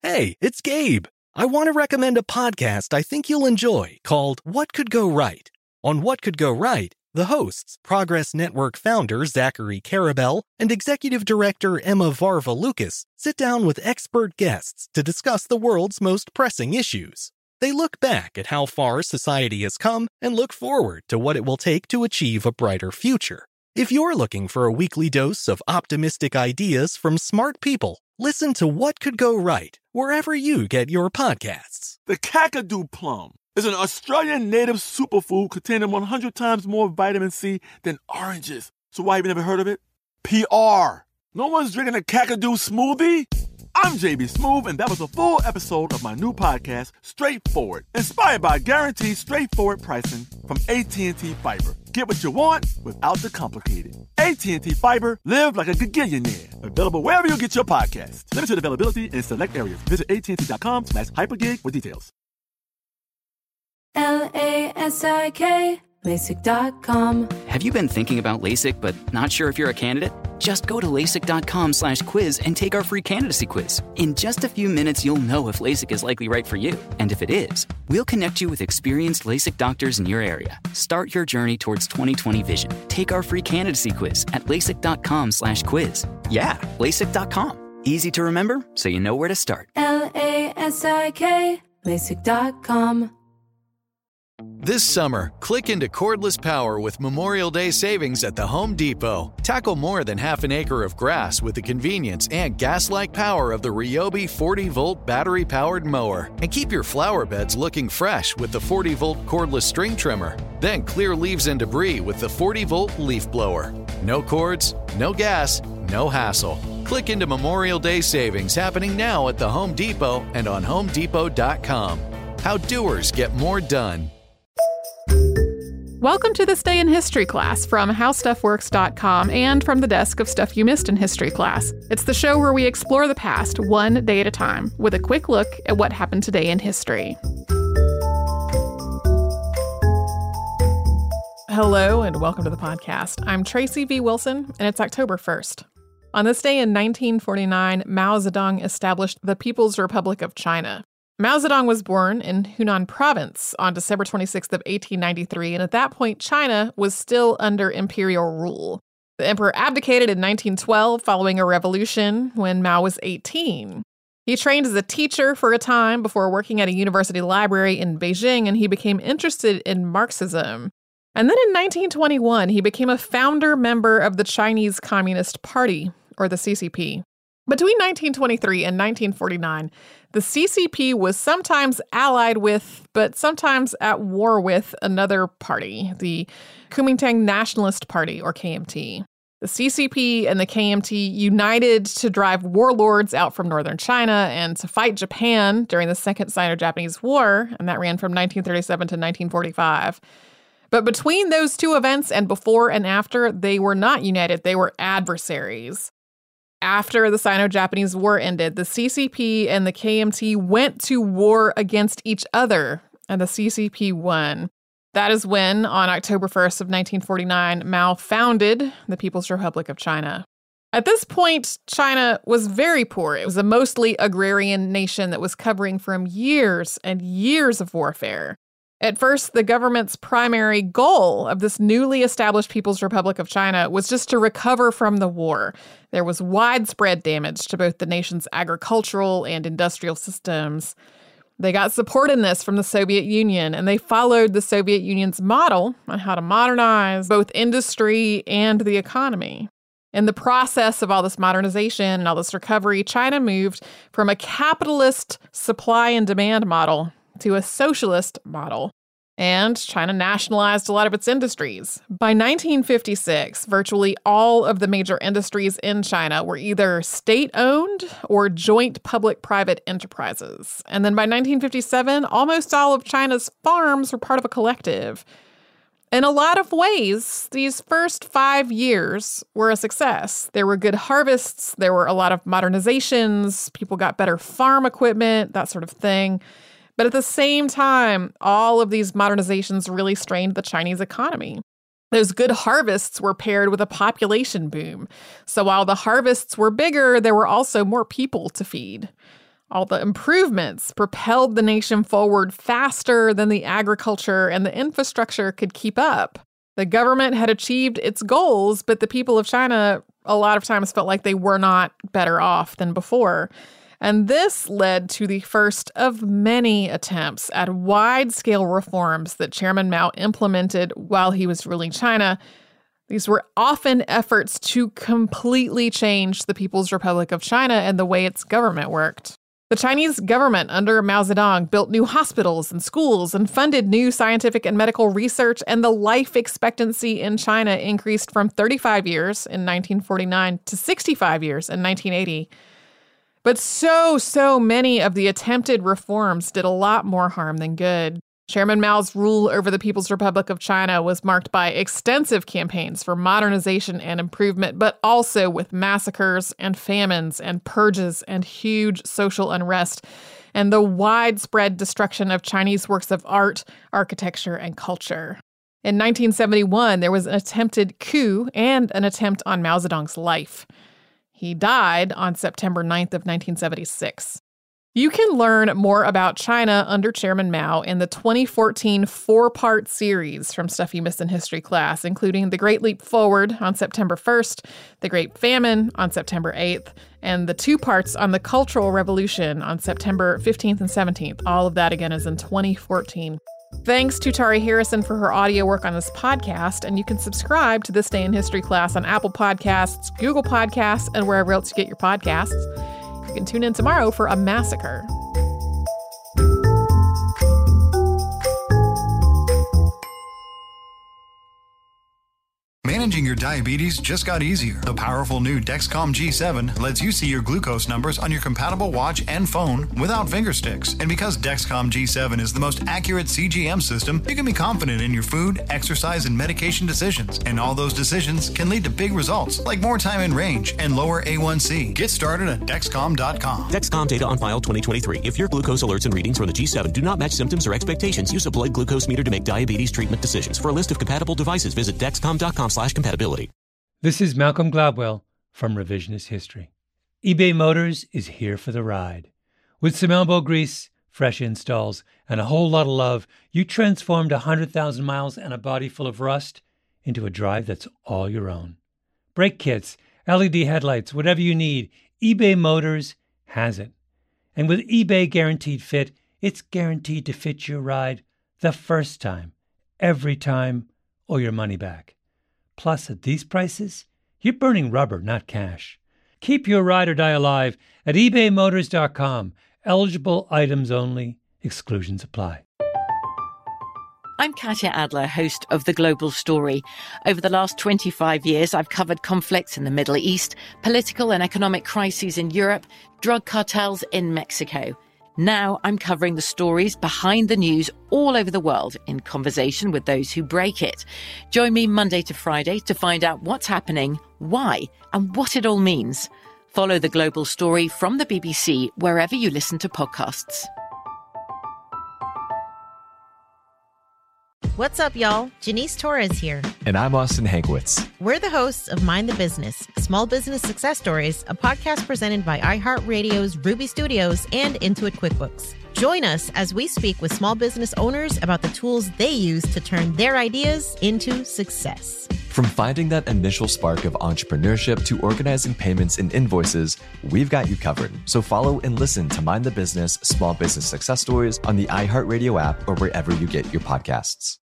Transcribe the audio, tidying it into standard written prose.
Hey, it's Gabe. I want to recommend a podcast I think you'll enjoy called What Could Go Right. On What Could Go Right, the hosts, Progress Network founder Zachary Karabell and executive director Emma Varva-Lucas, sit down with expert guests to discuss the world's most pressing issues. They look back at how far society has come and look forward to what it will take to achieve a brighter future. If you're looking for a weekly dose of optimistic ideas from smart people, listen to What Could Go Right wherever you get your podcasts. The Kakadu plum is an Australian native superfood containing 100 times more vitamin C than oranges. So why have you never heard of it? PR. No one's drinking a Kakadu smoothie? I'm JB Smoove, and that was a full episode of my new podcast, Straightforward, inspired by guaranteed straightforward pricing from AT&T Fiber. Get what you want without the complicated. AT&T Fiber, live like a gigillionaire. Available wherever you get your podcasts. Limited availability in select areas. Visit AT&T.com/hypergig for details. LASIK, LASIK.com. Have you been thinking about LASIK but not sure if you're a candidate? Just go to LASIK.com/quiz and take our free candidacy quiz. In just a few minutes, you'll know if LASIK is likely right for you. And if it is, we'll connect you with experienced LASIK doctors in your area. Start your journey towards 20/20 vision. Take our free candidacy quiz at LASIK.com/quiz. Yeah, LASIK.com. Easy to remember, so you know where to start. LASIK, LASIK.com. This summer, click into cordless power with Memorial Day savings at the Home Depot. Tackle more than half an acre of grass with the convenience and gas-like power of the Ryobi 40-volt battery-powered mower. And keep your flower beds looking fresh with the 40-volt cordless string trimmer. Then clear leaves and debris with the 40-volt leaf blower. No cords, no gas, no hassle. Click into Memorial Day savings happening now at the Home Depot and on HomeDepot.com. How doers get more done. Welcome to This Day in History class from HowStuffWorks.com and from the desk of Stuff You Missed in History class. It's the show where we explore the past one day at a time with a quick look at what happened today in history. Hello and welcome to the podcast. I'm Tracy V. Wilson and it's October 1st. On this day in 1949, Mao Zedong established the People's Republic of China. Mao Zedong was born in Hunan Province on December 26th of 1893, and at that point, China was still under imperial rule. The emperor abdicated in 1912 following a revolution when Mao was 18. He trained as a teacher for a time before working at a university library in Beijing, and he became interested in Marxism. And then in 1921, he became a founder member of the Chinese Communist Party, or the CCP. Between 1923 and 1949, the CCP was sometimes allied with, but sometimes at war with, another party, the Kuomintang Nationalist Party, or KMT. The CCP and the KMT united to drive warlords out from northern China and to fight Japan during the Second Sino-Japanese War, and that ran from 1937 to 1945. But between those two events and before and after, they were not united, they were adversaries. After the Sino-Japanese War ended, the CCP and the KMT went to war against each other, and the CCP won. That is when, on October 1st of 1949, Mao founded the People's Republic of China. At this point, China was very poor. It was a mostly agrarian nation that was covering from years and years of warfare. At first, the government's primary goal of this newly established People's Republic of China was just to recover from the war. There was widespread damage to both the nation's agricultural and industrial systems. They got support in this from the Soviet Union, and they followed the Soviet Union's model on how to modernize both industry and the economy. In the process of all this modernization and all this recovery, China moved from a capitalist supply and demand model to a socialist model, and China nationalized a lot of its industries. By 1956, virtually all of the major industries in China were either state-owned or joint public-private enterprises. And then by 1957, almost all of China's farms were part of a collective. In a lot of ways, these first 5 years were a success. There were good harvests, there were a lot of modernizations, people got better farm equipment, that sort of thing. But at the same time, all of these modernizations really strained the Chinese economy. Those good harvests were paired with a population boom. So while the harvests were bigger, there were also more people to feed. All the improvements propelled the nation forward faster than the agriculture and the infrastructure could keep up. The government had achieved its goals, but the people of China a lot of times felt like they were not better off than before. And this led to the first of many attempts at wide-scale reforms that Chairman Mao implemented while he was ruling China. These were often efforts to completely change the People's Republic of China and the way its government worked. The Chinese government under Mao Zedong built new hospitals and schools and funded new scientific and medical research, and the life expectancy in China increased from 35 years in 1949 to 65 years in 1980. But so many of the attempted reforms did a lot more harm than good. Chairman Mao's rule over the People's Republic of China was marked by extensive campaigns for modernization and improvement, but also with massacres and famines and purges and huge social unrest, and the widespread destruction of Chinese works of art, architecture, and culture. In 1971, there was an attempted coup and an attempt on Mao Zedong's life. He died on September 9th of 1976. You can learn more about China under Chairman Mao in the 2014 4-part series from Stuff You Missed in History class, including The Great Leap Forward on September 1st, The Great Famine on September 8th, and the 2 parts on the Cultural Revolution on September 15th and 17th. All of that, again, is in 2014. Thanks to Tari Harrison for her audio work on this podcast, and you can subscribe to This Day in History class on Apple Podcasts, Google Podcasts, and wherever else you get your podcasts. You can tune in tomorrow for A Massacre. Managing your diabetes just got easier. The powerful new Dexcom G7 lets you see your glucose numbers on your compatible watch and phone without finger sticks. And because Dexcom G7 is the most accurate CGM system, you can be confident in your food, exercise, and medication decisions. And all those decisions can lead to big results, like more time in range and lower A1C. Get started at Dexcom.com. Dexcom data on file 2023. If your glucose alerts and readings from the G7 do not match symptoms or expectations, use a blood glucose meter to make diabetes treatment decisions. For a list of compatible devices, visit Dexcom.com/compatibility. This is Malcolm Gladwell from Revisionist History. eBay Motors is here for the ride. With some elbow grease, fresh installs, and a whole lot of love, you transformed 100,000 miles and a body full of rust into a drive that's all your own. Brake kits, LED headlights, whatever you need, eBay Motors has it. And with eBay Guaranteed Fit, it's guaranteed to fit your ride the first time, every time, or your money back. Plus, at these prices, you're burning rubber, not cash. Keep your ride or die alive at ebaymotors.com. Eligible items only. Exclusions apply. I'm Katya Adler, host of The Global Story. Over the last 25 years, I've covered conflicts in the Middle East, political and economic crises in Europe, drug cartels in Mexico. Now I'm covering the stories behind the news all over the world in conversation with those who break it. Join me Monday to Friday to find out what's happening, why, and what it all means. Follow The Global Story from the BBC wherever you listen to podcasts. What's up, y'all? Janice Torres here. And I'm Austin Hankwitz. We're the hosts of Mind the Business, Small Business Success Stories, a podcast presented by iHeartRadio's Ruby Studios and Intuit QuickBooks. Join us as we speak with small business owners about the tools they use to turn their ideas into success. From finding that initial spark of entrepreneurship to organizing payments and invoices, we've got you covered. So follow and listen to Mind the Business, Small Business Success Stories on the iHeartRadio app or wherever you get your podcasts.